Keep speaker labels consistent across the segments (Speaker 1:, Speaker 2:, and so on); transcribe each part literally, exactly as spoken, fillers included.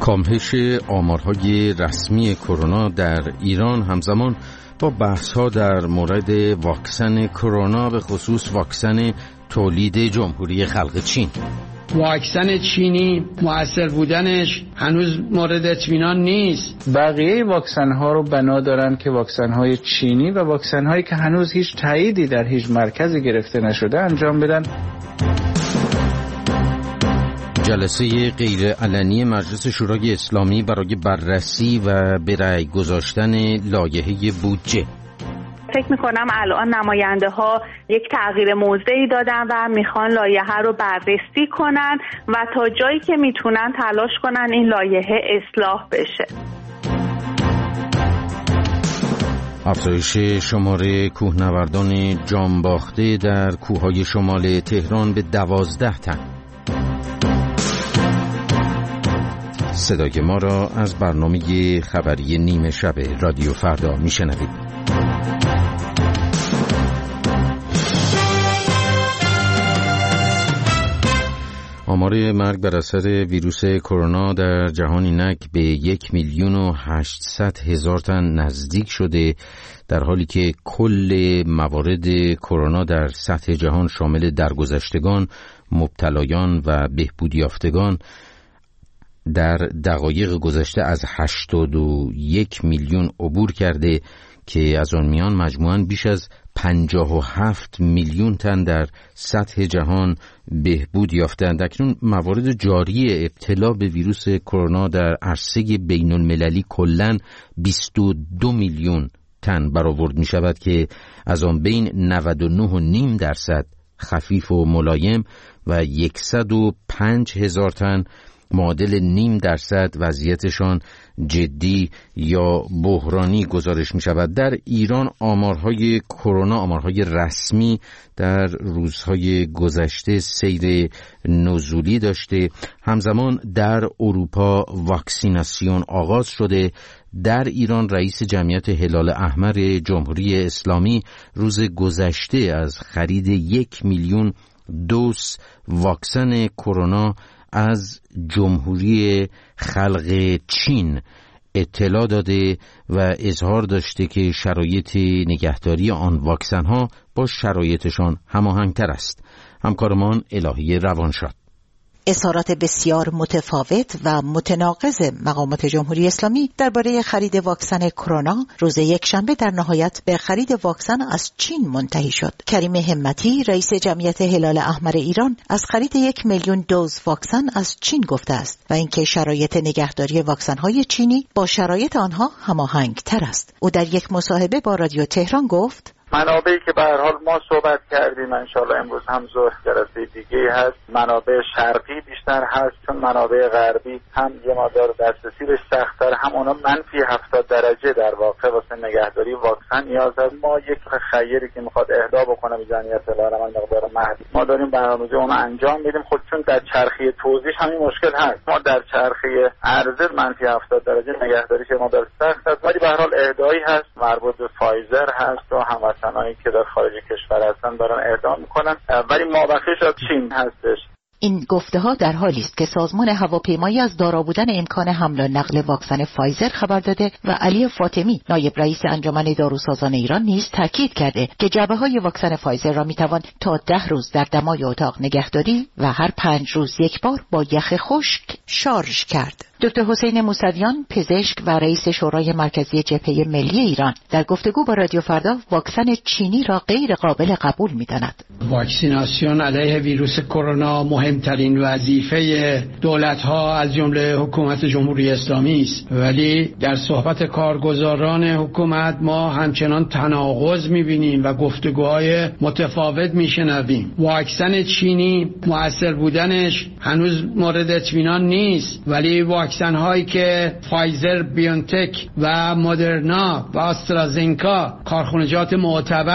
Speaker 1: کاهش آمارهای رسمی کرونا در ایران همزمان با بحث‌ها در مورد واکسن کرونا، به خصوص واکسن تولید جمهوری خلق چین.
Speaker 2: واکسن چینی مؤثر بودنش هنوز مورد اطمینان نیست.
Speaker 3: بقیه واکسن ها رو بنا دارن که واکسن های چینی و واکسن هایی که هنوز هیچ تاییدی در هیچ مرکزی گرفته نشده انجام بدن.
Speaker 1: جلسه غیرعلنی مجلس شورای اسلامی برای بررسی و به رأی گذاشتن لایحه بودجه.
Speaker 4: فکر میکنم الان نماینده ها یک تغییر موضعی دادن و میخوان لایحه رو بررسی کنن و تا جایی که میتونن تلاش کنن این لایحه اصلاح بشه.
Speaker 1: افزایش شماره کوهنوردان جانباخته در کوههای شمال تهران به دوازده تن. صدای ما را از برنامه خبری نیمه شب رادیو فردا میشنوید. آمار مرگ بر اثر ویروس کرونا در جهان اینک به یک میلیون و هشتصد هزار تن نزدیک شده، در حالی که کل موارد کرونا در سطح جهان شامل درگذشتگان، مبتلایان و بهبود یافتگان در دقایق گذشته از هشتاد و یک میلیون عبور کرده که از آن میان مجموعاً بیش از پنجاه و هفت میلیون تن در سطح جهان بهبود یافتند. اکنون موارد جاری ابتلا به ویروس کرونا در عرصه بین المللی کلاً بیست و دو میلیون تن برآورد می شود که از آن بین نود و نه و نیم درصد خفیف و ملایم و صد و پنج هزار تن معادل نیم درصد وضعیتشان جدی یا بحرانی گزارش می شود. در ایران آمارهای کرونا، آمارهای رسمی در روزهای گذشته سیر نزولی داشته. همزمان در اروپا واکسیناسیون آغاز شده. در ایران رئیس جمعیت هلال احمر جمهوری اسلامی روز گذشته از خرید یک میلیون دوز واکسن کرونا از جمهوری خلق چین اطلاع داده و اظهار داشته که شرایط نگهداری آن واکسن ها با شرایطشان هماهنگتر است. همکارمان الهی روانشاد.
Speaker 5: اظهارات بسیار متفاوت و متناقض مقامات جمهوری اسلامی درباره خرید واکسن کرونا روز یکشنبه در نهایت به خرید واکسن از چین منتهی شد. کریم همتی رئیس جمعیت هلال احمر ایران از خرید یک میلیون دوز واکسن از چین گفته است و اینکه شرایط نگهداری واکسن‌های چینی با شرایط آنها هماهنگ‌تر است. او در یک مصاحبه با رادیو تهران گفت:
Speaker 6: منابعی که به هر حال ما صحبت کردیم انشالله امروز هم ظهر جلسه دیگه هست، منابع شرقی بیشتر هست، چون منابع غربی هم یه مقدار دسترسی بهش سخت‌تر، هم اونا منفی هفتاد درجه در واقع واسه نگهداری واکسن نیاز هست. ما یک خیری که میخواد اهدا بکنه به جمعیت العالم مقدار محدود، ما داریم برنامه‌ریزی اون انجام میدیم. خود چون در چرخه توزیع همین مشکل هست، ما در چرخه عرضه منفی هفتاد درجه نگهداریش ما در سخت هست، ولی به هر حال اهدایی هست مربوط به فایزر هست و هم هموطنانی که در خارج کشور هستن دارن اهدا میکنن، ولی مابقیش از چین هستش.
Speaker 5: این گفته ها در حالی است که سازمان هواپیمایی از دارا بودن امکان حمل و نقل واکسن فایزر خبر داده و علی فاطمی نایب رئیس انجمن داروسازان ایران نیز تاکید کرده که جعبه های واکسن فایزر را میتوان تا ده روز در دمای اتاق نگهداری و هر پنج روز یک بار با یخ خشک شارژ کرد. دکتر حسین موسویان پزشک و رئیس شورای مرکزی جبهه ملی ایران در گفتگو با رادیو فردا واکسن چینی را غیر قابل قبول می‌داند.
Speaker 2: واکسیناسیون علیه ویروس کرونا مهمترین وظیفه دولت‌ها از جمله حکومت جمهوری اسلامی است، ولی در صحبت کارگزاران حکومت ما همچنان تناقض می‌بینیم و گفتگوهای متفاوت می‌شنویم. واکسن چینی مؤثر بودنش هنوز مورد اطمینان نیست، ولی واکسن هایی که فایزر، بیونتک و مدرنا و آسترازینکا کارخانجات معتبر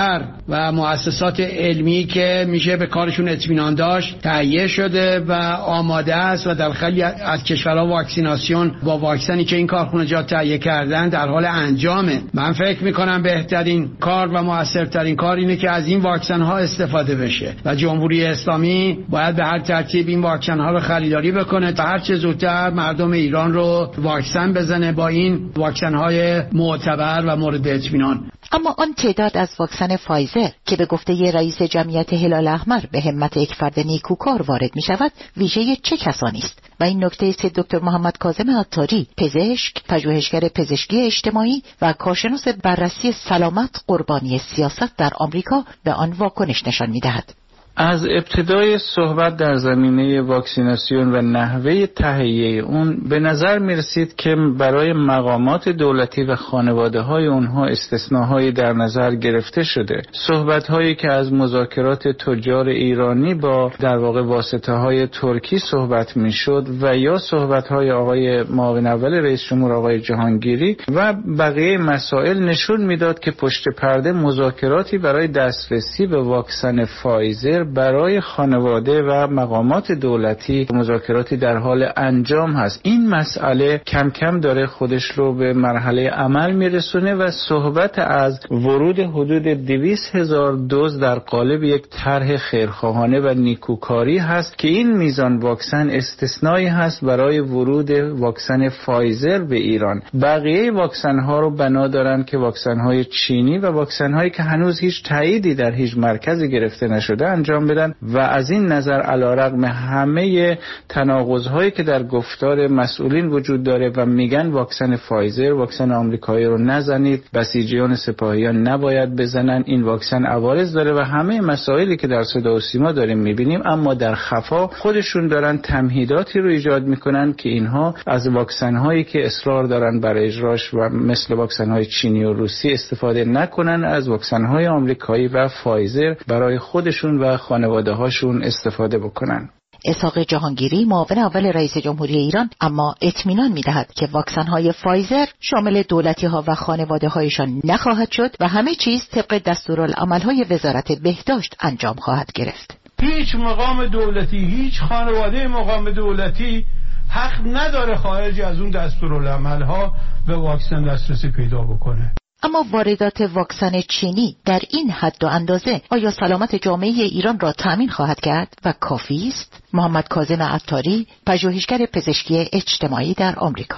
Speaker 2: و مؤسسات علمی که میشه به کارشون اطمینان داشت تهیه شده و آماده است و در خیلی از کشورها واکسیناسیون با واکسنی که این کارخانجات تهیه کردن در حال انجامه. من فکر میکنم بهترین کار و موثرترین کار اینه که از این واکسن ها استفاده بشه و جمهوری اسلامی باید به هر ترتیب این واکسن ها رو خریداری بکنه تا هر چه زودتر مردم ایران رو واکسن بزنه با این واکسن های معتبر و مورد اطمینان.
Speaker 5: اما آن تعداد از واکسن فایزر که به گفته رئیس جمعیت هلال احمر به همت یک فرد نیکوکار وارد می شود ویژه چه کسانی است؟ و این نکته است دکتر محمد کاظم عطاری، پزشک، پژوهشگر پزشکی اجتماعی و کارشناس بررسی سلامت قربانی سیاست در آمریکا به آن واکنش نشان می دهد.
Speaker 3: از ابتدای صحبت در زمینه واکسیناسیون و نحوه تهیه اون به نظر می رسید که برای مقامات دولتی و خانواده های اونها استثناهایی در نظر گرفته شده. صحبت هایی که از مذاکرات تجار ایرانی با در واقع واسطه های ترکی صحبت می شد و یا صحبت های آقای معاون اول رئیس جمهور آقای جهانگیری و بقیه مسائل نشون میداد که پشت پرده مذاکراتی برای دسترسی به واکسن فایزر برای خانواده و مقامات دولتی مذاکراتی در حال انجام هست. این مسئله کم کم داره خودش رو به مرحله عمل میرسونه و صحبت از ورود حدود دویست هزار دوز در قالب یک طرح خیرخواهانه و نیکوکاری هست که این میزان واکسن استثنایی هست برای ورود واکسن فایزر به ایران. بقیه واکسن ها رو بنا دارن که واکسن های چینی و واکسن هایی که هنوز هیچ تاییدی در هیچ مرکزی گرفته نشده انجام بدن و از این نظر علیرغم همه تناقض‌هایی که در گفتار مسئولین وجود داره و میگن واکسن فایزر واکسن آمریکایی رو نزنید، بسیجیان سپاهیان نباید بزنن، این واکسن عوارض داره و همه مسائلی که در صدا و سیما داریم میبینیم، اما در خفا خودشون دارن تمهیداتی رو ایجاد میکنن که اینها از واکسن هایی که اصرار دارن برای اجراش و مثل واکسن های چینی و روسی استفاده نکنن، از واکسن های آمریکایی و فایزر برای خودشون و خانواده هاشون استفاده بکنن.
Speaker 5: اسحاق جهانگیری معاون اول رئیس جمهوری ایران اما اطمینان می‌دهد که واکسن‌های فایزر شامل دولتی‌ها و خانواده‌هایشان نخواهد شد و همه چیز طبق دستورالعمل‌های وزارت بهداشت انجام خواهد گرفت.
Speaker 7: هیچ مقام دولتی، هیچ خانواده مقام دولتی حق نداره خارج از اون دستورالعمل‌ها به واکسن دسترسی پیدا بکنه.
Speaker 5: اما واردات واکسن چینی در این حد و اندازه آیا سلامت جامعه ایران را تأمین خواهد کرد و کافی است؟ محمد کاظم عطاری، پژوهشگر پزشکی اجتماعی در آمریکا.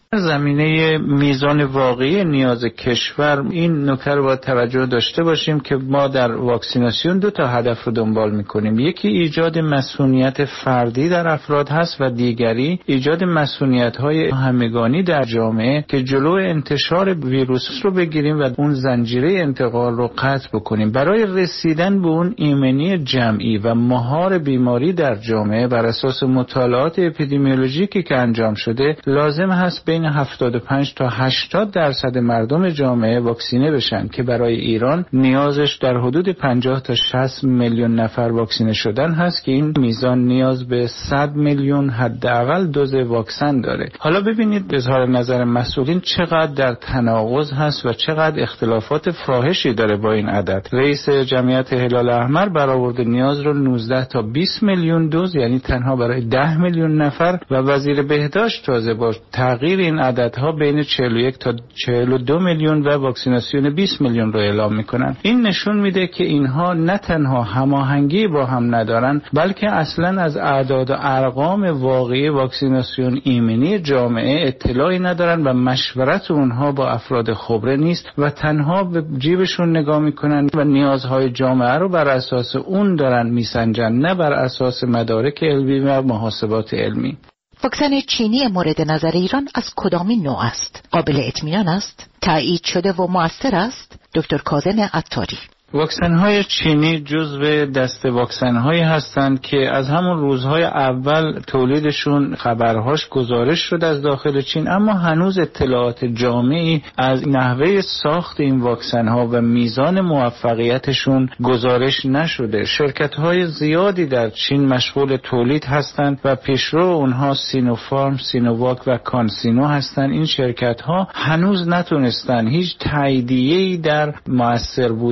Speaker 3: زمینه میزان واقعی نیاز کشور، این نکته رو باید توجه داشته باشیم که ما در واکسیناسیون دو تا هدف رو دنبال میکنیم. یکی ایجاد مسئولیت فردی در افراد هست و دیگری ایجاد مسئولیت‌های همگانی در جامعه که جلو انتشار ویروس رو بگیریم و اون زنجیره انتقال رو قطع بکنیم. برای رسیدن به اون ایمنی جمعی و مهار بیماری در جامعه بر اساس مطالعات اپیدمیولوژیکی که انجام شده لازم هست بین هفتاد و پنج تا هشتاد درصد مردم جامعه واکسینه بشن که برای ایران نیازش در حدود پنجاه تا شصت میلیون نفر واکسینه شدن هست که این میزان نیاز به صد میلیون حداقل دوز واکسن داره. حالا ببینید اظهار نظر مسئولین چقدر در تناقض هست و چقدر اختلافات فاحشی داره با این عدد. رئیس جمعیت هلال احمر برآورده نیاز رو نوزده تا بیست میلیون دوز، یعنی تنها برای ده میلیون نفر، و وزیر بهداشت تازه با تغییر این عددها بین چهل و یک تا چهل و دو میلیون و واکسیناسیون بیست میلیون رو اعلام میکنن. این نشون میده که اینها نه تنها هماهنگی با هم ندارن، بلکه اصلا از اعداد و ارقام واقعی واکسیناسیون ایمنی جامعه اطلاعی ندارن و مشورت اونها با افراد خبره نیست و تنها به جیبشون نگاه میکنن و نیازهای جامعه رو بر اساس اون دارن میسنجن، نه بر اساس مدارک علمی و محاسبات علمی.
Speaker 5: واکسن چینی مورد نظر ایران از کدامین نوع است؟ قابل اطمینان است؟ تایید شده و مؤثر است؟ دکتر کاظم عطاری.
Speaker 3: واکسن‌های چینی جزو دسته واکسن‌هایی هستند که از همون روزهای اول تولیدشون خبرهاش گزارش شد از داخل چین، اما هنوز اطلاعات جامعی از نحوه ساخت این واکسن‌ها و میزان موفقیتشون گزارش نشده. شرکت‌های زیادی در چین مشغول تولید هستند و پیشرو اونها سینوفارم، سینوواک و کانسینو هستند. این شرکت‌ها هنوز نتونستن هیچ تاییدیه‌ای در مؤثر بودن و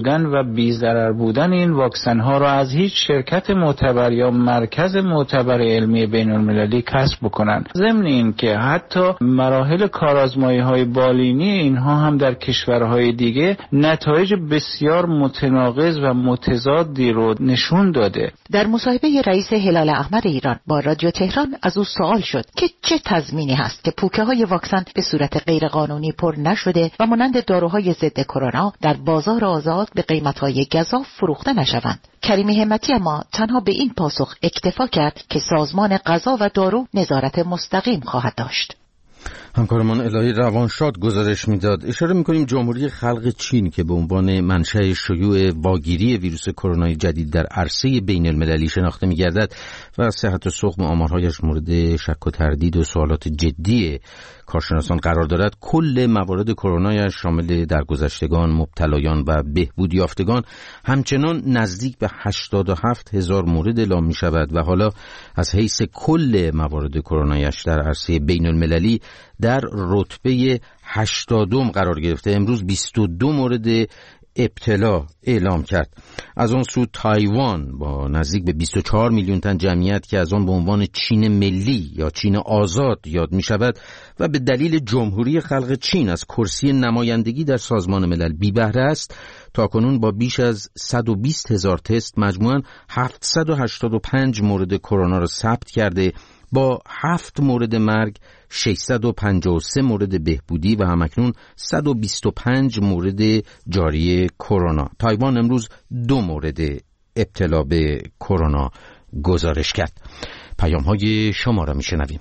Speaker 3: بی‌ضرر بودن این واکسن ها را از هیچ شرکت معتبر یا مرکز معتبر علمی بین المللی کسب بکنن. ضمن این که حتی مراحل کارآزمایی های بالینی اینها هم در کشورهای دیگه نتایج بسیار متناقض و متضادی رو نشون داده.
Speaker 5: در مصاحبه رئیس هلال احمر ایران با رادیو تهران از او سوال شد که چه تضمینی هست که پوکه های واکسن به صورت غیرقانونی پر نشده و مانند داروهای ضد کرونا در بازار آزاد به قیمت‌های گزاف فروخته نشوند. کریمی همتی اما تنها به این پاسخ اکتفا کرد که سازمان غذا و دارو نظارت مستقیم خواهد داشت.
Speaker 1: همکارمان الهی روانشاد گزارش میداد. اشاره میکنیم جمهوری خلق چین که به عنوان منشأ شیوع واگیری ویروس کرونا جدید در عرصه بین المللی شناخته میگردد و صحت و سقم آمارهایش مورد شک و تردید و سوالات جدی کارشناسان قرار دارد، کل موارد کرونا شامل درگذشتگان، مبتلایان و بهبود یافتگان همچنان نزدیک به هشتاد و هفت هزار مورد اعلام می شود و حالا از حیث کل موارد کرونایش در عرصه بین المللی در رتبه هشتادم قرار گرفته. امروز بیست و دو مورد ابتلا اعلام کرد. از آن سو تایوان با نزدیک به بیست و چهار میلیون تن جمعیت که از آن به عنوان چین ملی یا چین آزاد یاد می شود و به دلیل جمهوری خلق چین از کرسی نمایندگی در سازمان ملل بی بهره است، تاکنون با بیش از صد و بیست هزار تست مجموعاً هفتصد و هشتاد و پنج مورد کرونا را ثبت کرده، با هفت مورد مرگ، ششصد و پنجاه و سه مورد بهبودی و همکنون صد و بیست و پنج مورد جاری کرونا. تایوان امروز دو مورد ابتلا به کرونا گزارش کرد. پیام های شما را میشنویم.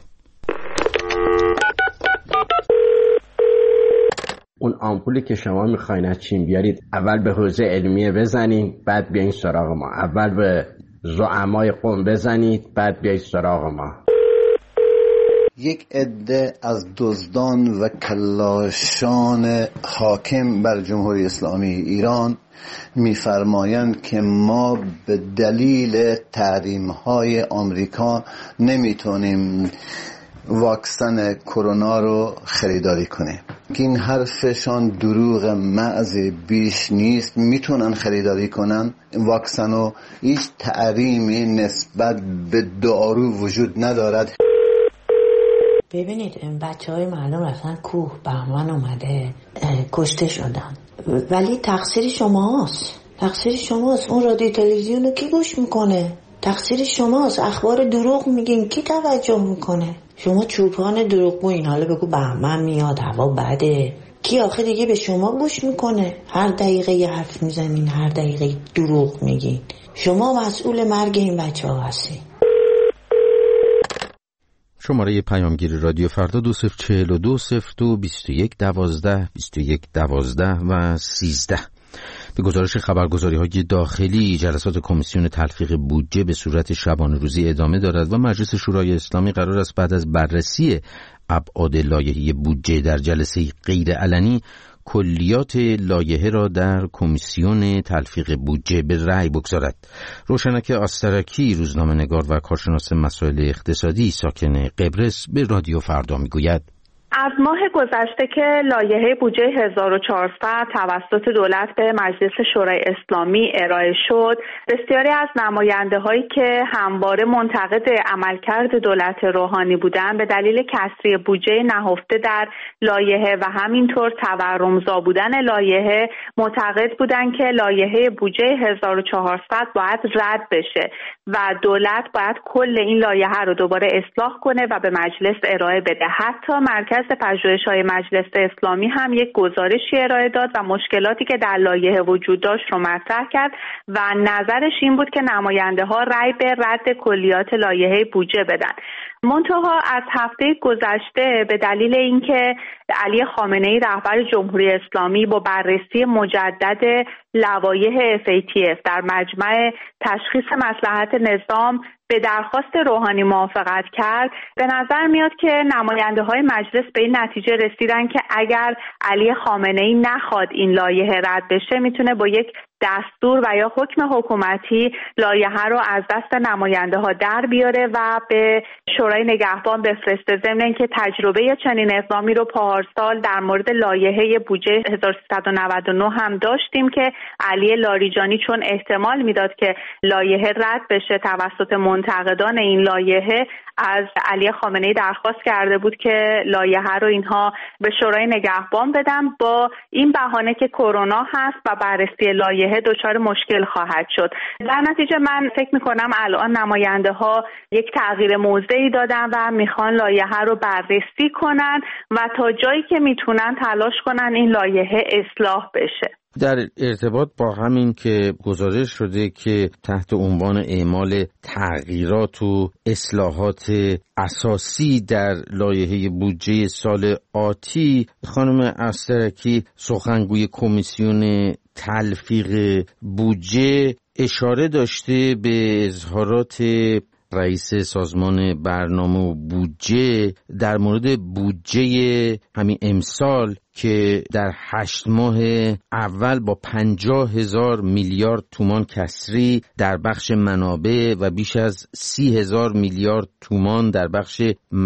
Speaker 8: اون آمپولی که شما میخواین از چین بیارید اول به حوزه علمیه بزنین، بعد بیاین سراغ ما. اول به زعمای قوم بزنید، بعد بیاید سراغ ما.
Speaker 9: یک عده از دزدان و کلاشان حاکم بر جمهوری اسلامی ایران می‌فرمایند که ما به دلیل تحریم‌های آمریکا نمیتونیم واکسن کرونا رو خریداری کنیم. این حرفشان دروغ محض بیش نیست. میتونن خریداری کنن واکسن رو. هیچ تحریمی نسبت به دارو وجود ندارد.
Speaker 10: ببینید این بچه های مردم رفتن کوه، بهمن اومده، کشته شدن، ولی تقصیر شماست. تقصیر شماست. اون رادیو تلویزیون رو کی گوش میکنه؟ تقصیر شماست. اخبار دروغ میگین کی توجه میکنه؟ شما چوپان دروغگوین. حالا بگو بهمن میاد، هوا بده، کی آخه دیگه به شما گوش میکنه؟ هر دقیقه یه حرف میزنین، هر دقیقه دروغ میگین. شما مسئول مرگ این بچه ها هستین.
Speaker 1: شماره پیامگیر رادیو فردا دو صفر چهل و دو صفر دو بیست و یک دوازده بیست و یک دوازده و سیزده. به گزارش خبرگزاری های داخلی، جلسات کمیسیون تلفیق بودجه به صورت شبانه روزی ادامه دارد و مجلس شورای اسلامی قرار است بعد از بررسی ابعاد لایحه بودجه در جلسه غیر علنی کلیات لایحه را در کمیسیون تلفیق بودجه به رأی بگذارد. روشنک آسترکی، روزنامه‌نگار و کارشناس مسائل اقتصادی ساکن قبرس، به رادیو فردا میگوید:
Speaker 4: از ماه گذشته که لایحه بودجه هزار و چهارصد توسط دولت به مجلس شورای اسلامی ارائه شد، بسیاری از نماینده‌هایی که همواره منتقد عملکرد دولت روحانی بودند به دلیل کسری بودجه نهفته در لایحه و همینطور تورمزا بودن لایحه معتقد بودند که لایحه بودجه هزار و چهارصد باید رد بشه و دولت باید کل این لایحه رو دوباره اصلاح کنه و به مجلس ارائه بده. حتی مرکز پژوهش‌های مجلس اسلامی هم یک گزارشی ارائه داد و مشکلاتی که در لایحه وجود داشت رو مطرح کرد و نظرش این بود که نماینده‌ها رأی به رد کلیات لایحه بودجه بدن. منتها از هفته گذشته به دلیل اینکه علی خامنه‌ای رهبر جمهوری اسلامی با بررسی مجدد لوایح اف ای تی اف در مجمع تشخیص مصلحت نظام به درخواست روحانی موافقت کرد، به نظر میاد که نماینده‌های مجلس به این نتیجه رسیدن که اگر علی خامنه‌ای نخواد این لایحه رد بشه، میتونه با یک دستور و یا حکم حکومتی لایحه رو از دست نماینده‌ها در بیاره و به شورای نگهبان بفرسته، ضمن اینکه تجربه چنین اقدامی رو پار پارسال در مورد لایحه بودجه هزار و سیصد و نود و نه هم داشتیم که علی لاریجانی چون احتمال میداد که لایحه رد بشه توسط منتقدان این لایحه، از علی خامنه‌ای درخواست کرده بود که لایحه رو اینها به شورای نگهبان بدن، با این بهانه که کرونا هست و بررسی لایحه دچار مشکل خواهد شد. در نتیجه من فکر میکنم الان نماینده ها یک تغییر موضعی دادن و میخوان لایحه رو بررسی کنن و تا جایی که میتونن تلاش کنن این لایحه اصلاح بشه.
Speaker 1: در ارتباط با همین که گزارش شده که تحت عنوان اعمال تغییرات و اصلاحات اساسی در لایحه بودجه سال آتی، خانم استرکی سخنگوی کمیسیون تلفیق بودجه اشاره داشته به اظهارات رئیس سازمان برنامه و بودجه در مورد بودجه همین امسال که در هشت ماه اول با پنجاه هزار میلیارد تومان کسری در بخش منابع و بیش از سی هزار میلیارد تومان در بخش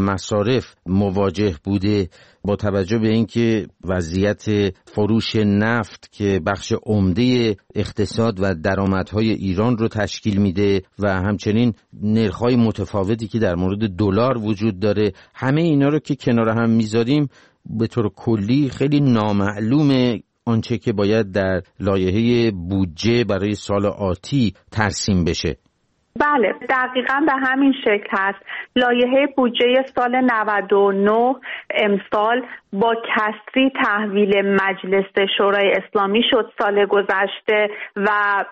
Speaker 1: مصارف مواجه بوده. با توجه به اینکه وضعیت فروش نفت که بخش عمده اقتصاد و درآمدهای ایران رو تشکیل میده و همچنین نرخ‌های متفاوتی که در مورد دلار وجود داره، همه اینا رو که کنار هم میذاریم به طور کلی خیلی نامعلومه آنچه که باید در لایحه بودجه برای سال آتی ترسیم بشه.
Speaker 4: بله، دقیقاً به همین شکل هست. لایحه بودجه سال نود و نه امسال با کسری تحویل مجلس شورای اسلامی شد سال گذشته و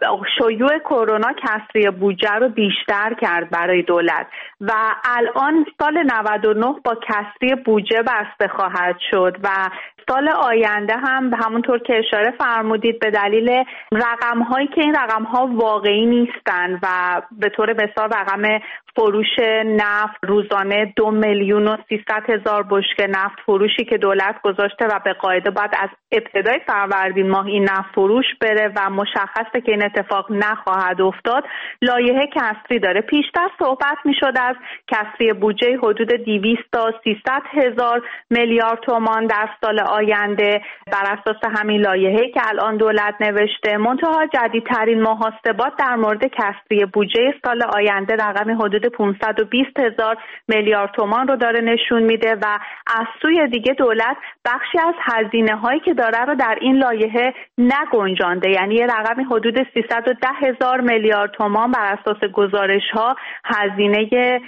Speaker 4: شیوع کرونا کسری بودجه رو بیشتر کرد برای دولت و الان سال نود و نه با کسری بودجه بسته خواهد شد و سال آینده هم همونطور که اشاره فرمودید به دلیل رقم‌هایی که این رقم‌ها واقعی نیستن و به طور مثال رقم فروش نفت روزانه دو میلیون و سیصد هزار بشکه نفت فروشی که دولت گذاشته و به قاعده باید از ابتدای فروردین ماه این نفت فروش بره و مشخصه که این اتفاق نخواهد افتاد. لایحه کسری داره. پیشتر صحبت می‌شد از کسری بودجه حدود دویست تا سیصد هزار میلیارد تومان در سال آینده بر اساس همین لایحه‌ای که الان دولت نوشته. منتها جدیدترین محاسبات در مورد کسری بودجه سال آینده رقم حدود پانصد و بیست هزار میلیارد تومان رو داره نشون میده و از سوی دیگه دولت بخشی از هزینه‌هایی که داره رو در این لایحه نگنجانده، یعنی یه رقم حدود سیصد و ده هزار میلیارد تومان بر اساس گزارش‌ها هزینه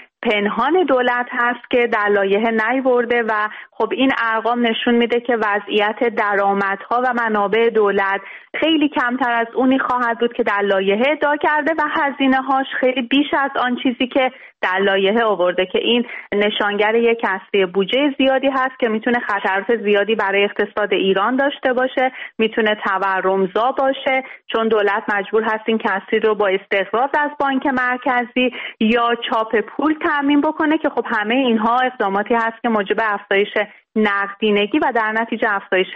Speaker 4: پنهان دولت هست که در لایحه نیورده و خب این ارقام نشون میده که وضعیت درآمدها و منابع دولت خیلی کمتر از اونی خواهد بود که در لایحه ادعا کرده و هزینه‌هاش خیلی بیش از آن چیزی که در لایحه آورده که این نشانگر یک کسری بودجه زیادی هست که میتونه خطرات زیادی برای اقتصاد ایران داشته باشه، میتونه تورمزا باشه چون دولت مجبور هست این کسری رو با استقراض از بانک مرکزی یا چاپ پول تامین بکنه که خب همه اینها اقداماتی هست که موجب افزایش نقدینگی و در نتیجه افزایش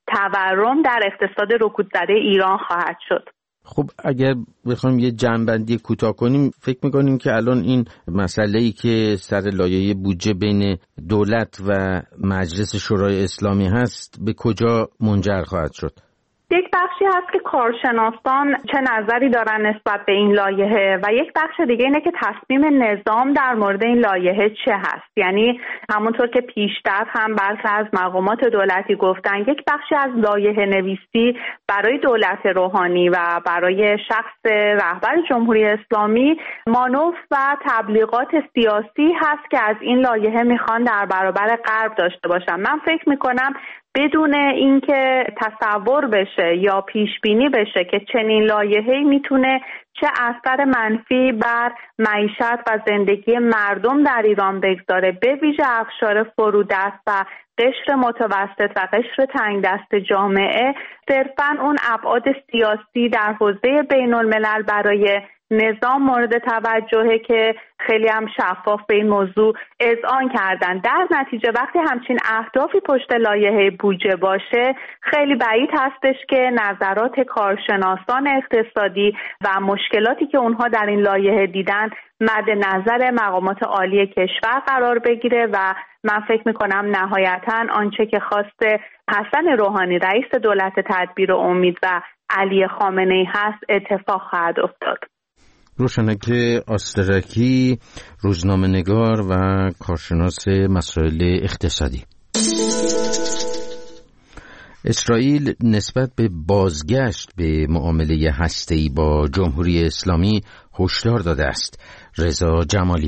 Speaker 4: تورم در اقتصاد رکود زده ایران خواهد شد.
Speaker 1: خب اگر بخوایم یه جنبندی کوتاه کنیم، فکر میکنیم که الان این مسئله‌ای که سر لایحه بودجه بین دولت و مجلس شورای اسلامی هست به کجا منجر خواهد شد؟
Speaker 4: یک بخشی هست که کارشناسان چه نظری دارن نسبت به این لایحه و یک بخش دیگه اینه که تصمیم نظام در مورد این لایحه چه هست. یعنی همونطور که پیشتر هم برخی از مقامات دولتی گفتن، یک بخشی از لایحه نویسی برای دولت روحانی و برای شخص رهبر جمهوری اسلامی مانور و تبلیغات سیاسی هست که از این لایحه میخوان در برابر غرب داشته باشن. من فکر میکنم بدون اینکه تصور بشه یا پیش بینی بشه که چنین لایحه‌ای میتونه چه اثر منفی بر معیشت و زندگی مردم در ایران بگذاره، به ویژه اقشار فرودست و قشر متوسط و قشر تنگ دست جامعه، صرفاً اون ابعاد سیاسی در حوزه بین الملل برای نظام مورد توجهه که خیلی هم شفاف به این موضوع اذعان کردن. در نتیجه وقتی همچین اهدافی پشت لایحه بودجه باشه خیلی بعید هستش که نظرات کارشناسان اقتصادی و مشکلاتی که اونها در این لایحه دیدن مد نظر مقامات عالی کشور قرار بگیره و من فکر میکنم نهایتاً آنچه که خواست حسن روحانی رئیس دولت تدبیر و امید و علی خامنه‌ای هست اتفاق خواهد افتاد.
Speaker 1: روشنک آسترکی، روزنامه‌نگار و کارشناس مسائل اقتصادی. اسرائیل نسبت به بازگشت به معامله هسته‌ای با جمهوری اسلامی هشدار داده است. رضا جمالی.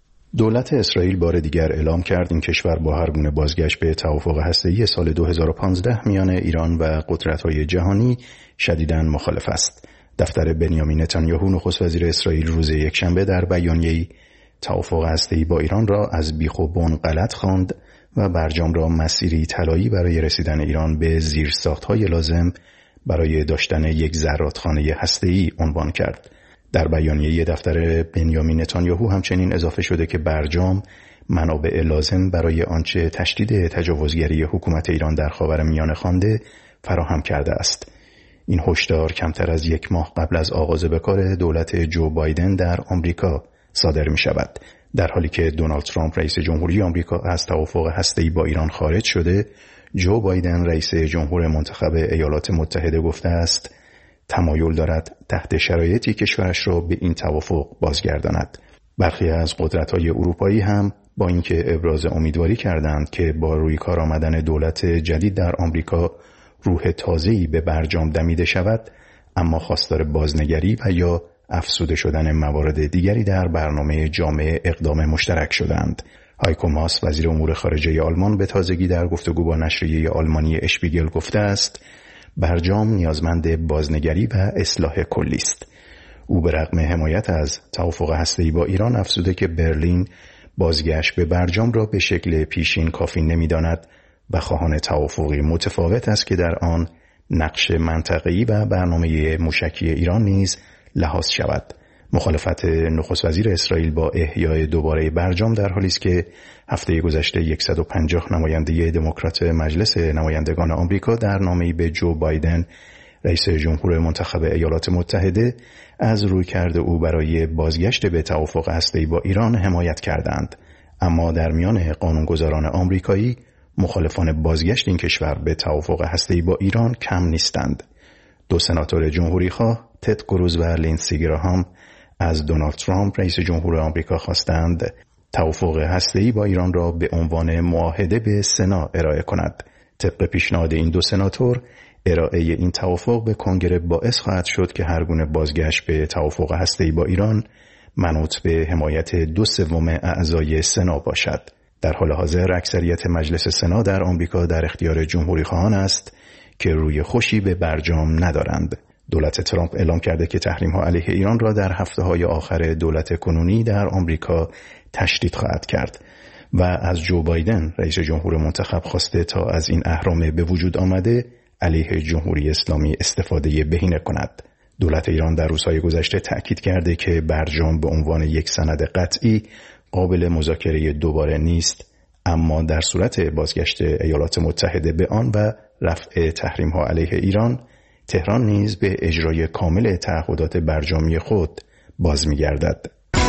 Speaker 11: دولت اسرائیل بار دیگر اعلام کرد این کشور با هر گونه بازگشت به توافق هسته‌ای سال دو هزار و پانزده میان ایران و قدرت‌های جهانی شدیداً مخالف است. دفتر بنیامین نتانیاهو نخست وزیر اسرائیل روز یکشنبه در بیانیه‌ای توافق هسته‌ای با ایران را از بیخ و بن غلط خواند و برجام را مسیری طلایی برای رسیدن ایران به زیرساخت‌های لازم برای داشتن یک زرادخانه هسته‌ای عنوان کرد. در بیانیه دفتر بنیامین نتانیاهو همچنین اضافه شده که برجام منابع لازم برای آنچه تشدید تجاوزگری حکومت ایران در خاورمیانه خوانده فراهم کرده است. این هشدار کمتر از یک ماه قبل از آغاز به کار دولت جو بایدن در آمریکا صادر می شود. در حالی که دونالد ترامپ رئیس جمهوری آمریکا از توافق هسته‌ای با ایران خارج شده، جو بایدن رئیس جمهور منتخب ایالات متحده گفته است تمایل دارد تحت شرایطی کشورش را به این توافق بازگرداند. برخی از قدرت‌های اروپایی هم با اینکه ابراز امیدواری کردند که با روی کار آمدن دولت جدید در آمریکا روح تازه‌ای به برجام دمیده شود، اما خواستار بازنگری و یا افزوده شدن موارد دیگری در برنامه جامع اقدام مشترک شدند. هایکو ماس وزیر امور خارجه آلمان به تازگی در گفتگو با نشریه آلمانی اشپیگل گفته است برجام نیازمند بازنگری و اصلاح کلی است. او به رغم حمایت از توافق هسته‌ای با ایران افزوده که برلین بازگشت به برجام را به شکل پیشین کافی نمی‌داند و خواهان توافقی متفاوت است که در آن نقش منطقه‌ای و برنامه موشکی ایران نیز لحاظ شود. مخالفت نخست وزیر اسرائیل با احیای دوباره برجام در حالی است که هفته گذشته صد و پنجاه نماینده دموکرات مجلس نمایندگان آمریکا در نامه‌ای به جو بایدن رئیس جمهور منتخب ایالات متحده از رویکرد او برای بازگشت به توافق هسته‌ای با ایران حمایت کردند. اما در میان قانونگذاران آمریکایی مخالفان بازگشت این کشور به توافق هسته‌ای با ایران کم نیستند. دو سناتور جمهوری‌خواه تد کروز و لینسی گراهام از دونالد ترامپ رئیس جمهور آمریکا خواستند توافق هسته‌ای با ایران را به عنوان معاهده به سنا ارائه کند. طبق پیشنهاد این دو سناتور ارائه این توافق به کنگره باعث خواهد شد که هر گونه بازگشت به توافق هسته‌ای با ایران منوط به حمایت دو سوم اعضای سنا باشد. در حال حاضر اکثریت مجلس سنا در آمریکا در اختیار جمهوری‌خواهان است که روی خوشی به برجام ندارند. دولت ترامپ اعلام کرده که تحریم‌ها علیه ایران را در هفته‌های آخر دولت کنونی در آمریکا تشدید خواهد کرد و از جو بایدن رئیس جمهور منتخب خواسته تا از این اهرام به وجود آمده علیه جمهوری اسلامی استفاده بهینه کند. دولت ایران در روزهای گذشته تأکید کرده که برجام به عنوان یک سند قطعی قابل مذاکره دوباره نیست، اما در صورت بازگشت ایالات متحده به آن و رفع تحریم‌ها علیه ایران، تهران نیز به اجرای کامل تعهدات برجامی خود باز می‌گردد.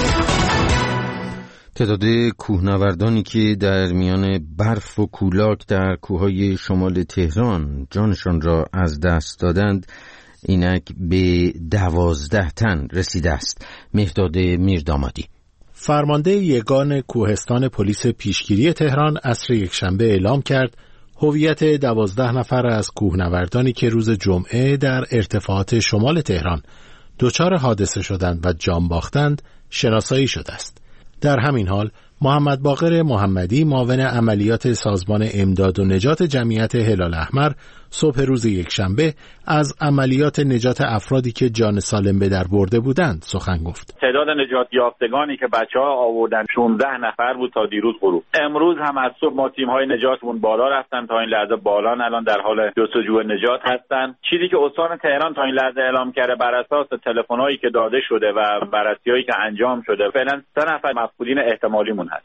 Speaker 1: تعداد کوهنوردانی که در میان برف و کولاک در کوههای شمال تهران جانشان را از دست دادند اینک به دوازده تن رسیده است. مهداد میردامادی.
Speaker 12: فرمانده یگان کوهستان پلیس پیشگیری تهران عصر یکشنبه اعلام کرد هویت دوازده نفر از کوهنوردانی که روز جمعه در ارتفاعات شمال تهران دچار حادثه شدند و جان باختند شناسایی شده است. در همین حال محمد باقر محمدی معاون عملیات سازمان امداد و نجات جمعیت هلال احمر صبح روز یکشنبه از عملیات نجات افرادی که جان سالم به در برده بودند سخن گفت.
Speaker 13: تعداد نجات یافتگانی که بچه‌ها آوردن شانزده نفر بود تا دیروز غروب. امروز هم از صبح ما تیم‌های نجاتمون بالا رفتن، تا این لحظه بالان الان در حال جستجوی نجات هستن. چیزی که استان تهران تا این لحظه اعلام کرده بر اساس تلفن‌هایی که داده شده و بررسی‌هایی که انجام شده، فعلا سه نفر مفقودین احتمالیمون هست.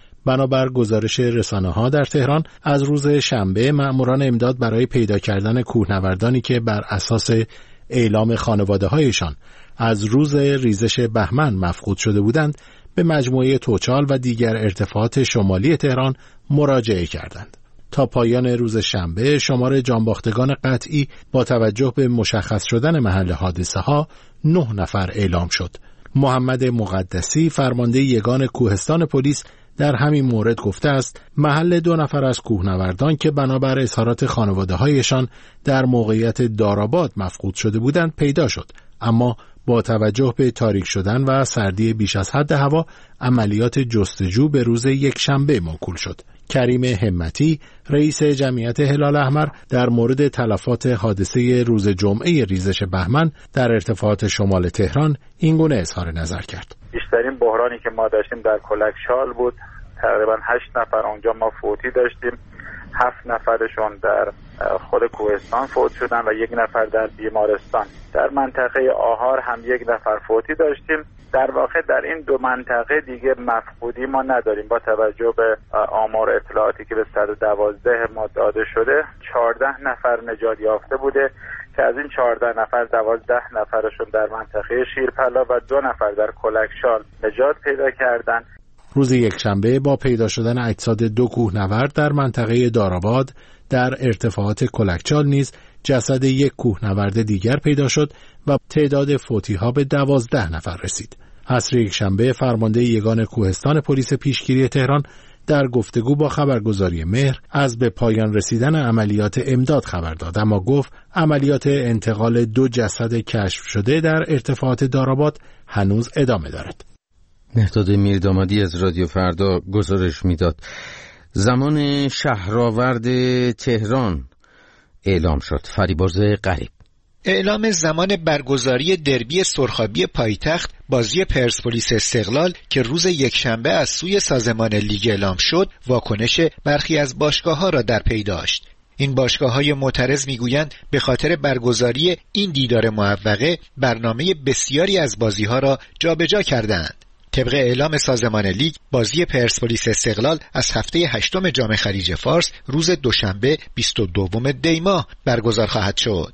Speaker 12: بنابر گزارش رسانه‌ها در تهران، از روز شنبه مأموران امداد برای پیدا کردن کوهنوردانی که بر اساس اعلام خانواده‌هایشان از روز ریزش بهمن مفقود شده بودند به مجموعه توچال و دیگر ارتفاعات شمالی تهران مراجعه کردند. تا پایان روز شنبه شمار جانباختگان قطعی با توجه به مشخص شدن محل حادثه ها نه نفر اعلام شد. محمد مقدسی فرمانده یگان کوهستان پلیس در همین مورد گفته است محل دو نفر از کوهنوردان که بنابر اظهارات خانواده‌هایشان در موقعیت دارآباد مفقود شده بودند پیدا شد، اما با توجه به تاریک شدن و سردی بیش از حد هوا عملیات جستجو به روز یکشنبه موکول شد. کریم همتی رئیس جمعیت هلال احمر در مورد تلفات حادثه روز جمعه ریزش بهمن در ارتفاعات شمال تهران اینگونه اظهار نظر کرد.
Speaker 6: بیشترین بحرانی که ما داشتیم در کلکشال بود، تقریبا هشت نفر اونجا ما فوتی داشتیم، هفت نفرشون در خود کوهستان فوت شدن و یک نفر در بیمارستان. در منطقه آهار هم یک نفر فوتی داشتیم. در واقع در این دو منطقه دیگه مفقودی ما نداریم. با توجه به آمار اطلاعاتی که به صد و دوازده ما داده شده، چهارده نفر نجات یافته بوده که از این چهارده نفر دوازده نفرشون در منطقه شیرپلا و دو نفر در کلکشال نجات پیدا کردن.
Speaker 12: روز یکشنبه با پیدا شدن اجساد دو کوهنورد در منطقه دارآباد در ارتفاعات کلکچال نیز جسد یک کوهنورد دیگر پیدا شد و تعداد فوتی‌ها به دوازده نفر رسید. عصر یکشنبه فرمانده یگان کوهستان پلیس پیشگیری تهران در گفتگو با خبرگزاری مهر از به پایان رسیدن عملیات امداد خبر داد، اما گفت عملیات انتقال دو جسد کشف شده در ارتفاعات دارآباد هنوز ادامه دارد.
Speaker 1: مهداد میردامادی از رادیو فردا گزارش میداد. زمان شهرآورد تهران اعلام شد. فریبرز غریب.
Speaker 14: اعلام زمان برگزاری دربی سرخابی پایتخت بازی پرسپولیس استقلال که روز یکشنبه از سوی سازمان لیگ اعلام شد، واکنش برخی از باشگاه‌ها را در پی داشت. این باشگاه‌های معترض می‌گویند به خاطر برگزاری این دیدار معوقه برنامه بسیاری از بازی‌ها را جابجا کردند. طبق اعلام سازمان لیگ، بازی پرسپولیس استقلال از هفته هشتم جام خلیج فارس روز دوشنبه بیست و دوم دی ماه برگزار خواهد شد.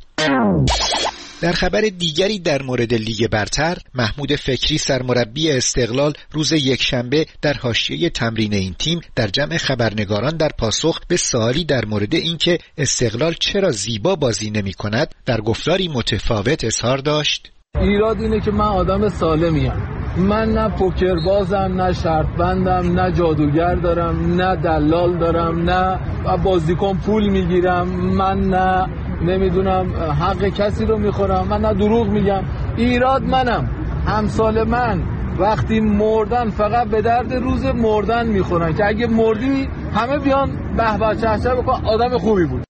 Speaker 14: در خبر دیگری در مورد لیگ برتر، محمود فکری سرمربی استقلال روز یکشنبه در حاشیه تمرین این تیم در جمع خبرنگاران در پاسخ به سوالی در مورد اینکه استقلال چرا زیبا بازی نمی‌کند در گفتاری متفاوت اظهار داشت:
Speaker 15: ایراد اینه که من آدم سالمیم. من نه پوکر بازم، نه شرط بندم، نه جادوگر دارم، نه دلال دارم، نه بازیکن پول میگیرم، من نه نمیدونم حق کسی رو میخورم، من نه دروغ میگم. ایراد منم. همسال من وقتی مردن فقط به درد روز مردن میخورن که اگه مردی همه بیان به به چه چه بکن آدم خوبی بود.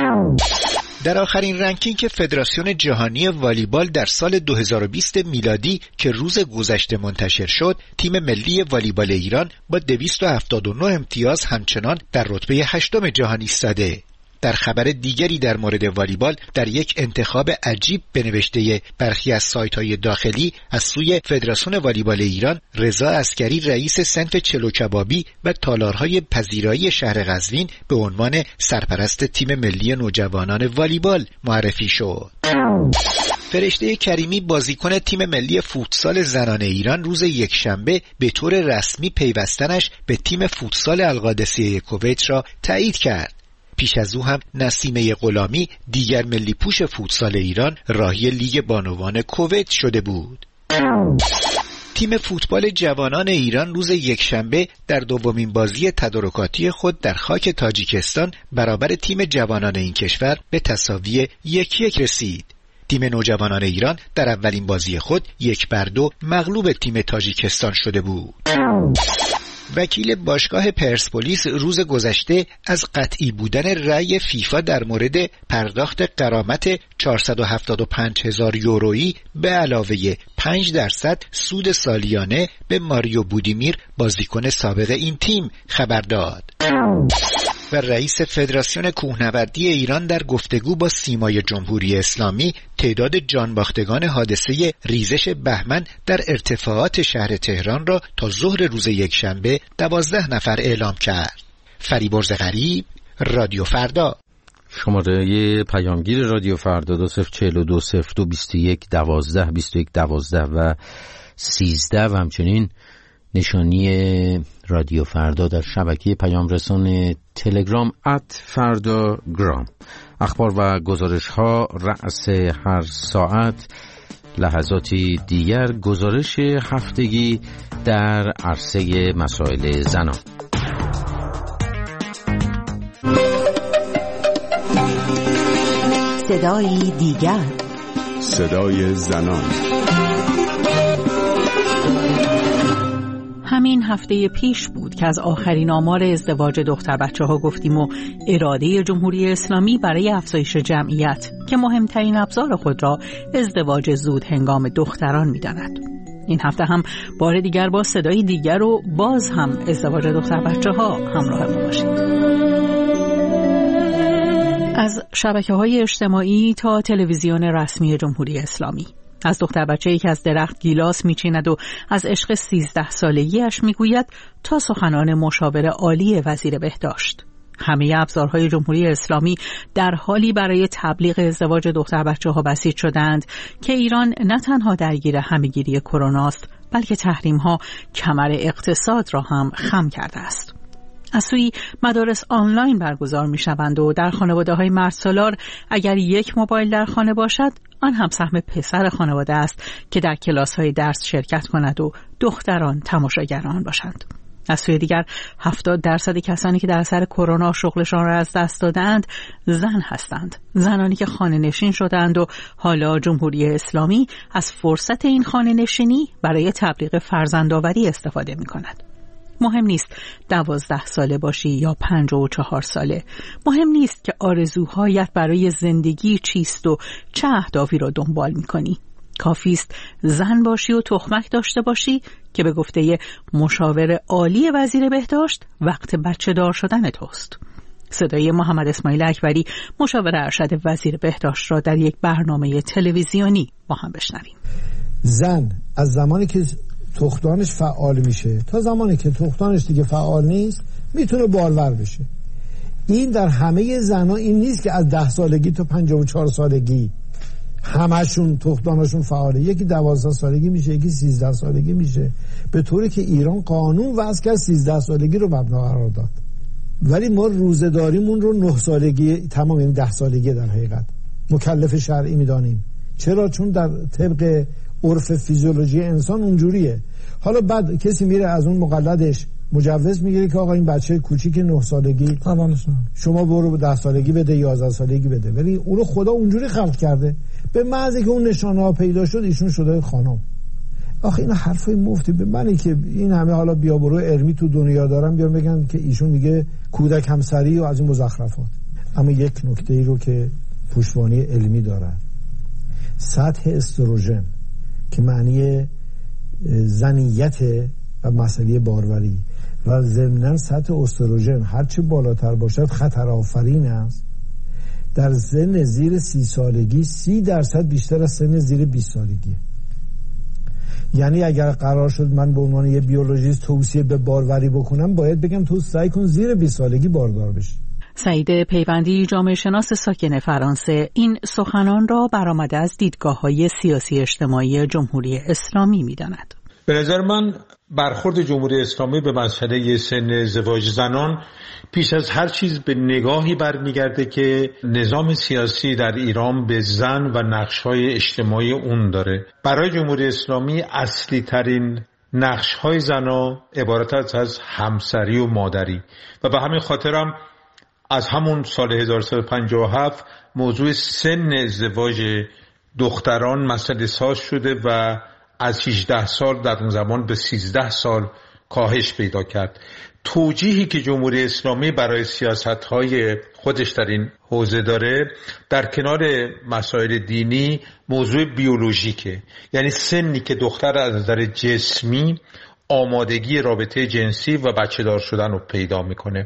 Speaker 14: در آخرین رنکینگ فدراسیون جهانی والیبال در سال دو هزار و بیست میلادی که روز گذشته منتشر شد، تیم ملی والیبال ایران با دویست و هفتاد و نه امتیاز همچنان در رتبه هشتم جهانی ایستاده. در خبر دیگری در مورد والیبال، در یک انتخاب عجیب به نوشته برخی از سایت‌های داخلی از سوی فدراسیون والیبال ایران، رضا عسکری رئیس صنف چلو کبابی و تالارهای پذیرایی شهر قزوین به عنوان سرپرست تیم ملی نوجوانان والیبال معرفی شد. فرشته کریمی بازیکن تیم ملی فوتسال زنان ایران روز یکشنبه به طور رسمی پیوستنش به تیم فوتسال القادسیه کویت را تایید کرد. پیش از او هم نسیمه غلامی دیگر ملی پوش فوتسال ایران راهی لیگ بانوان کویت شده بود. تیم فوتبال جوانان ایران روز یکشنبه در دومین بازی تدارکاتی خود در خاک تاجیکستان برابر تیم جوانان این کشور به تساوی یک یک رسید. تیم نوجوانان ایران در اولین بازی خود یک بر دو مغلوب تیم تاجیکستان شده بود. وکیل باشگاه پرسپولیس روز گذشته از قطعی بودن رأی فیفا در مورد پرداخت غرامت چهارصد و هفتاد و پنج هزار یورویی به علاوه پنج درصد سود سالیانه به ماریو بودیمیر بازیکن سابق این تیم خبر داد. و رئیس فدراسیون کوهنوردی ایران در گفتگو با سیمای جمهوری اسلامی تعداد جانباختگان حادثه ریزش بهمن در ارتفاعات شهر تهران را تا ظهر روز یکشنبه دوازده نفر اعلام کرد. فریبرز غریب، رادیو فردا.
Speaker 1: شماره پیامگیر رادیو فردا دو صفر چهل و دو صفر دو بیست و یک دوازده بیست و یک دوازده و سیزده و همچنین نشانی رادیو فردا در شبکه پیام رسان تلگرام ات فردا گرام. اخبار و گزارش ها رأس هر ساعت، لحظاتی دیگر گزارش هفتگی در عرصه مسائل زنان.
Speaker 5: صدای دیگر،
Speaker 16: صدای زنان.
Speaker 17: همین هفته پیش بود که از آخرین آمار ازدواج دختر بچه ها گفتیم و اراده جمهوری اسلامی برای افزایش جمعیت که مهمترین ابزار خود را ازدواج زود هنگام دختران می داند. این هفته هم بار دیگر با صدای دیگر و باز هم ازدواج دختر بچه ها همراه ما باشید. از شبکه‌های اجتماعی تا تلویزیون رسمی جمهوری اسلامی، از دختر بچه‌ای که از درخت گیلاس میچیند و از عشق سیزده سالگیش میگوید تا سخنان مشاور عالی وزیر بهداشت، همه ابزارهای جمهوری اسلامی در حالی برای تبلیغ ازدواج دختر بچه‌ها بسیج شدند که ایران نه تنها درگیر همه‌گیری کرونا است، بلکه تحریم‌ها کمر اقتصاد را هم خم کرده است. از سوی مدارس آنلاین برگزار می شوند و در خانواده های مردسالار اگر یک موبایل در خانه باشد، آن هم سهم پسر خانواده است که در کلاس های درس شرکت کند و دختران تماشاگران باشند. از سوی دیگر هفتاد درصد کسانی که در اثر کرونا شغلشان را از دست دادند زن هستند، زنانی که خانه نشین شدند و حالا جمهوری اسلامی از فرصت این خانه نشینی برای تبلیغ فرزندآوری استفاده می کند. مهم نیست دوازده ساله باشی یا پنجاه و چهار ساله. مهم نیست که آرزوهایت برای زندگی چیست و چه اهدافی را دنبال می‌کنی. کافیست زن باشی و تخمک داشته باشی که به گفته مشاور عالی وزیر بهداشت وقت بچه دار شدن توست. صدای محمد اسماعیل اکبری، مشاور ارشد وزیر بهداشت را در یک برنامه تلویزیونی با هم بشنویم.
Speaker 18: زن از زمانی که تخمدانش فعال میشه تا زمانی که تخمدانش دیگه فعال نیست میتونه بارور بشه. این در همه زنها این نیست که از ده سالگی تا پنجاه و چهار سالگی همشون تخمدانشون فعاله، یکی دوازده سالگی میشه، یکی سیزده سالگی میشه، به طوری که ایران قانون وضع کرد سیزده سالگی رو مبنا قرار داد، ولی ما روزه‌داریمون رو نه سالگی تمام، یعنی ده سالگی در حقیقت مکلف شرعی میدانیم. چرا؟ چون در طبق عرف فیزیولوژی انسان اونجوریه. حالا بعد کسی میره از اون مقلدش مجوز میگیره که آقا این بچه کوچیک نه سالگی شما برو ده سالگی بده، یازده سالگی بده، ولی اون رو خدا اونجوری خلق کرده به محض که اون نشانه ها پیدا شد ایشون شده خانم. آخه این حرفای مفتی به منی که این همه حالا بیا برو علمی تو دنیا دارم بیان بگن که ایشون میگه کودک همسری و از این مزخرفات. اما یک نکته ای رو که پشتوانه علمی داره، سطح استروژن که معنی زنیت و مسئله باروری و ضمناً سطح استروژن هرچه بالاتر باشد خطر آفرین است. در سن زیر سی سالگی سی درصد بیشتر از سن زیر بیست سالگی. یعنی اگر قرار شد من به عنوان یه بیولوژیست توصیه به باروری بکنم، باید بگم تو سعی کن زیر بیست سالگی باردار بشی.
Speaker 17: سعید پیوندی، جامعه شناس ساکن فرانسه، این سخنان را برآمده از دیدگاه‌های سیاسی اجتماعی جمهوری اسلامی می‌داند.
Speaker 7: به نظر من برخورد جمهوری اسلامی به مسئله سن ازدواج زنان پیش از هر چیز به نگاهی برمیگرده که نظام سیاسی در ایران به زن و نقش‌های اجتماعی اون داره. برای جمهوری اسلامی اصلی ترین نقش‌های زن‌ها عبارت است از همسری و مادری و به همین خاطرم از همون سال هزار و سیصد و پنجاه و هفت موضوع سن ازدواج دختران مسئله ساز شده و از هجده سال در اون زمان به سیزده سال کاهش پیدا کرد. توجیهی که جمهوری اسلامی برای سیاست‌های خودش در این حوزه داره در کنار مسائل دینی موضوع بیولوژیکه، یعنی سنی که دختر از نظر جسمی آمادگی رابطه جنسی و بچه دار شدن رو پیدا میکنه.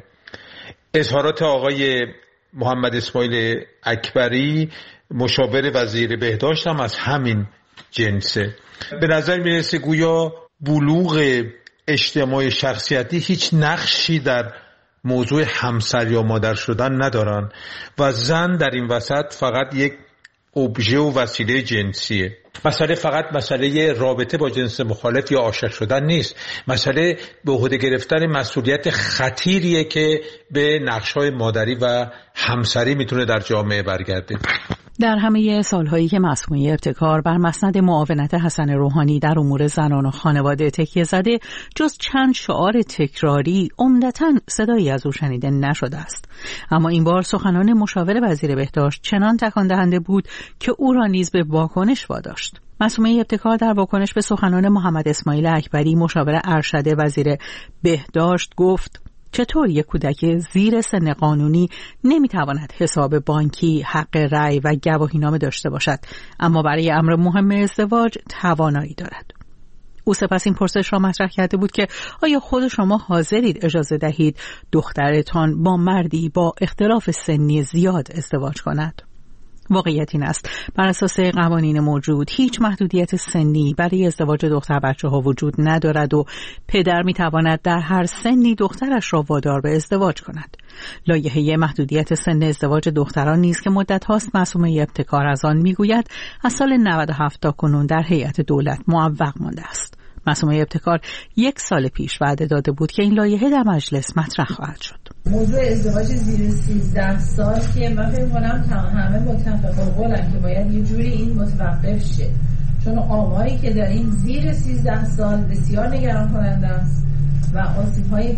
Speaker 7: اظهارات آقای محمد اسماعیل اکبری مشاور وزیر بهداشت هم از همین جنسه. به نظر میرسه گویا بلوغ اجتماعی شخصیتی هیچ نقشی در موضوع همسر یا مادر شدن ندارن و زن در این وسط فقط یک ابژه و وسیله جنسیه. مسئله فقط مسئله رابطه با جنس مخالف یا عاشق شدن نیست، مسئله به عهده گرفتن مسئولیت خطیریه که به نقش‌های مادری و همسری میتونه در جامعه برگرده.
Speaker 17: در همه سالهایی که معصومه ابتکار بر مسند معاونت حسن روحانی در امور زنان و خانواده تکیه زده، جز چند شعار تکراری عمدتاً صدایی از او شنیده نشده است. اما این بار سخنان مشاور وزیر بهداشت چنان تکان دهنده بود که او را نیز به واکنش واداشت. معصومه ابتکار در واکنش به سخنان محمد اسماعیل اکبری مشاور ارشد وزیر بهداشت گفت: چطور یک کودک زیر سن قانونی نمیتواند حساب بانکی، حق رأی و گواهینامه داشته باشد اما برای امر مهم ازدواج توانایی دارد؟ او سپس این پرسش را مطرح کرده بود که آیا خود شما حاضرید اجازه دهید دخترتان با مردی با اختلاف سنی زیاد ازدواج کند؟ واقعیت این است بر اساس قوانین موجود هیچ محدودیت سنی برای ازدواج دختر بچه ها وجود ندارد و پدر می تواند در هر سنی دخترش را وادار به ازدواج کند. لایحه محدودیت سن ازدواج دختران نیز که مدت هاست معصومه ابتکار از آن می گوید از سال نود و هفت تا کنون در هیئت دولت معوق مانده است. معصومه ابتکار یک سال پیش وعده داده بود که این لایحه در مجلس مطرح خواهد شد.
Speaker 19: موضوع ازدواج زیر سیزده سال که من فکر کنم همه متفق قولن که باید یه جوری این متوقف شه، چون آماری که داریم زیر سیزده سال بسیار نگران کننده است و آسیب‌های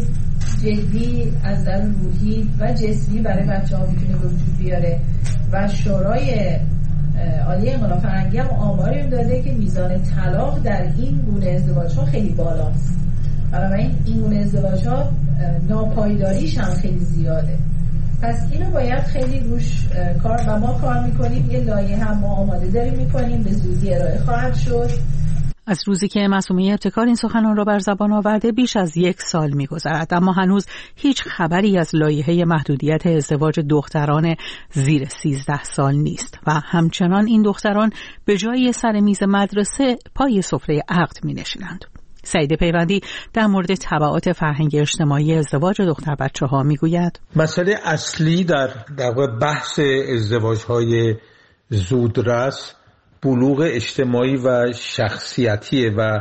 Speaker 19: جدی از نظر روحی و جسمی برای بچه‌ها میتونه به وجود بیاره و شورای عالی انقلاب فرهنگی هم آماری داده که میزان طلاق در این گونه ازدواج‌ها خیلی بالاست. بنابراین این گونه ازدواج‌ها ناپایداریش هم خیلی زیاده. پس اینو باید خیلی روش کار و ما کار میکنیم. یه لایحه هم ما آماده داریم میکنیم، به زودی ارائه خواهد شد.
Speaker 17: از روزی که معصومه ابتکار این سخنان را بر زبان آورده بیش از یک سال می‌گذرد، اما هنوز هیچ خبری از لایحه محدودیت ازدواج دختران زیر سیزده سال نیست و همچنان این دختران به جای سر میز مدرسه پای سفره عقد می‌نشینند. سعید پیوندی در مورد تبعات فرهنگ اجتماعی ازدواج دختر بچه ها می گوید:
Speaker 7: مسئله اصلی در در بحث ازدواج‌های زودرس بلوغ اجتماعی و شخصیتیه و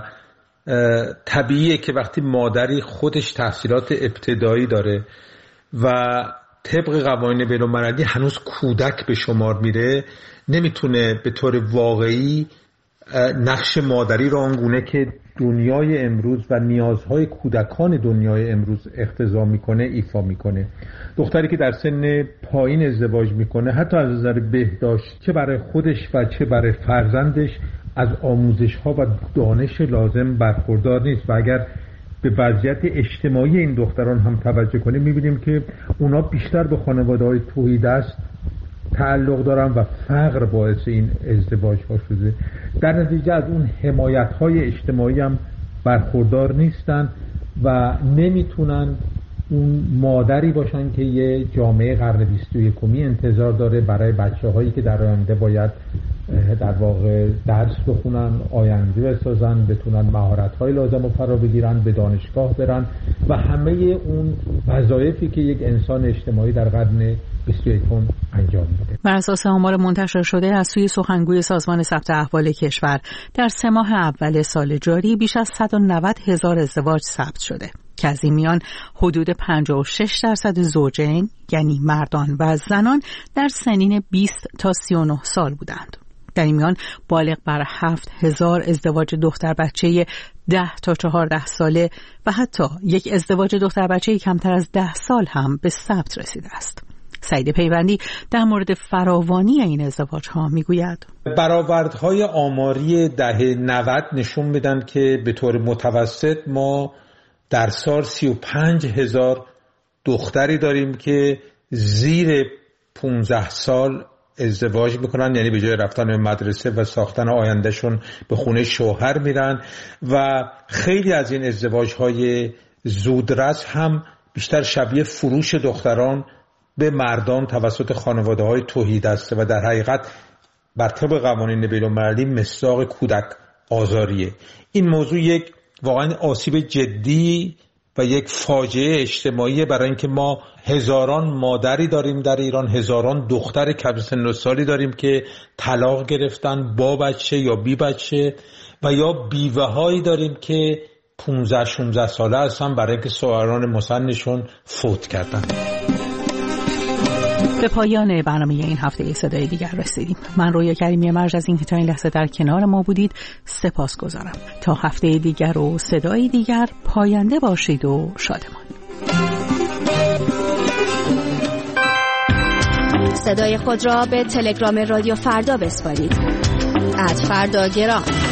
Speaker 7: طبیعیه که وقتی مادری خودش تحصیلات ابتدایی داره و طبق قوانین بین‌المللی هنوز کودک به شمار میره، نمیتونه به طور واقعی نقش مادری را آنگونه که دنیای امروز و نیازهای کودکان دنیای امروز اقتضا میکنه ایفا میکنه. دختری که در سن پایین ازدواج میکنه حتی از نظر بهداشت چه برای خودش و چه برای فرزندش از آموزش ها و دانش لازم برخوردار نیست و اگر به وضعیت اجتماعی این دختران هم توجه کنیم میبینیم که اونا بیشتر به خانواده های توحیدست تعلق دارن و فقر باعث این ازدواج ها شده. در نتیجه از اون حمایت های اجتماعی هم برخوردار نیستن و نمیتونن اون مادری باشن که یه جامعه قرن بیست و یکمی انتظار داره برای بچه هایی که در آینده باید در واقع درس بخونن، آینده بسازن، بتونن مهارت های لازم رو فرا بگیرن، به دانشگاه برن و همه اون وظایفی که یک انسان اجتماعی در قرن بیست و یکم انجام میده.
Speaker 17: بر اساس آمار منتشر شده از سوی سخنگوی سازمان ثبت احوال کشور در سه ماه اول سال جاری بیش از صد و نود هزار ازدواج ثبت شده که از این میان حدود پنجاه و شش درصد زوجین یعنی مردان و زنان در سنین بیست تا سی و نه سال بودند. در این میان بالغ بر هفت هزار ازدواج دختر بچه ده تا چهارده ساله و حتی یک ازدواج دختر بچه کمتر از ده سال هم به ثبت رسیده است. سعید پیوندی در مورد فراوانی این ازدواج ها میگوید:
Speaker 7: برآوردهای آماری دهه نود نشون میدن که به طور متوسط ما در سال سی و پنج هزار دختری داریم که زیر پونزده سال ازدواج میکنن، یعنی به جای رفتن به مدرسه و ساختن آیندهشون به خونه شوهر میرن و خیلی از این ازدواج های زودرس هم بیشتر شبیه فروش دختران به مردان توسط خانواده های توحیدسته و در حقیقت بر طبق قوانین بین‌المللی مصداق کودک آزاریه. این موضوع یک واقعا آسیب جدی و یک فاجعه اجتماعی برای اینکه ما هزاران مادری داریم در ایران، هزاران دختر کم سن و سالی داریم که طلاق گرفتن با بچه یا بی بچه و یا بیوه هایی داریم که پانزده شانزده ساله هستن برای اینکه شوهران مسنشون فوت کردن.
Speaker 17: به پایان برنامه این هفته صدای دیگر رسیدیم. من رویا کریمی مرج از اینکه تا این لحظه در کنار ما بودید سپاس گذارم. تا هفته دیگر و صدای دیگر پاینده باشید و شادمان.
Speaker 20: صدای خود را به تلگرام رادیو فردا بسپارید. ات فردا گرام.